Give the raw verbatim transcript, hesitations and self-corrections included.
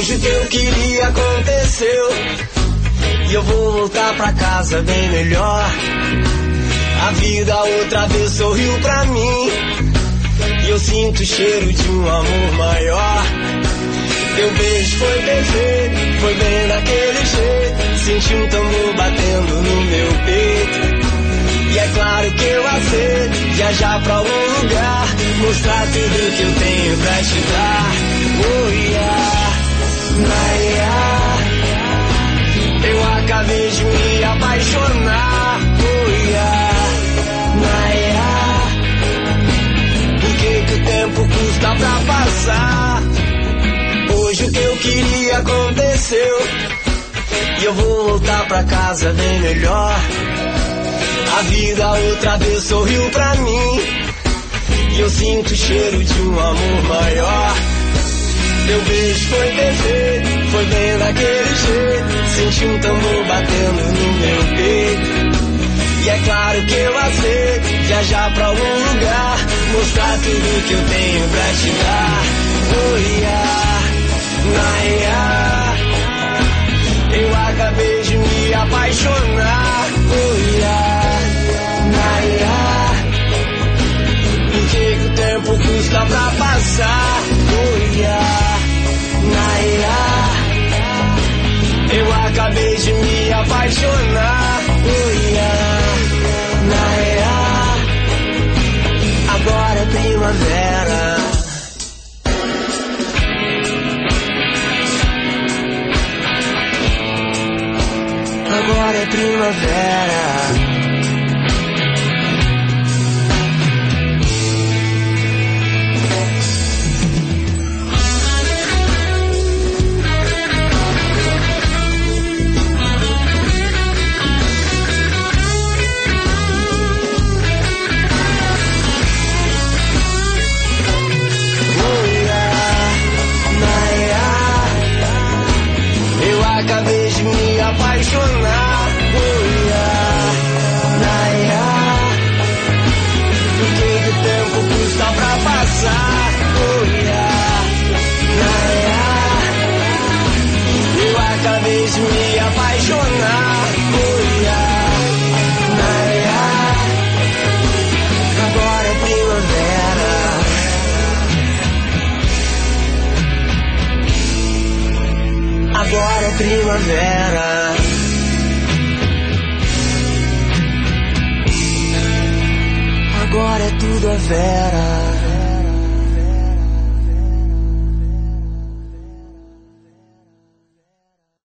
Hoje o que eu queria aconteceu e eu vou voltar pra casa bem melhor. A vida outra vez sorriu pra mim e eu sinto o cheiro de um amor maior. Teu beijo foi perfeito, foi bem daquele jeito. Senti um tambor batendo no meu peito. E é claro que eu aceito viajar pra algum lugar, mostrar tudo que eu tenho pra te dar. Oh yeah, Naya, eu acabei de me apaixonar. Oh yeah, Naya, por que que o tempo custa pra passar? Hoje o que eu queria aconteceu e eu vou voltar pra casa bem melhor. A vida outra vez sorriu pra mim e eu sinto o cheiro de um amor maior. Teu beijo foi perfeito, foi bem daquele jeito. Senti um tambor batendo no meu peito. E é claro que eu aceito viajar pra algum lugar, mostrar tudo que eu tenho pra te dar. Oh yeah, Naya, eu acabei de me apaixonar. Oh yeah, Naya, por que que o tempo custa pra passar? Oh yeah, Naya, eu acabei de me apaixonar. Oh yeah, Naya, agora é primavera. Agora é primavera. Acabei de me apaixonar. Oh yeah, Naya, por que que o tempo custa pra passar? Oh yeah, Naya, eu acabei de me apaixonar. Oh yeah, Naya, agora é primavera. Agora é primavera. Agora é tudo a vera.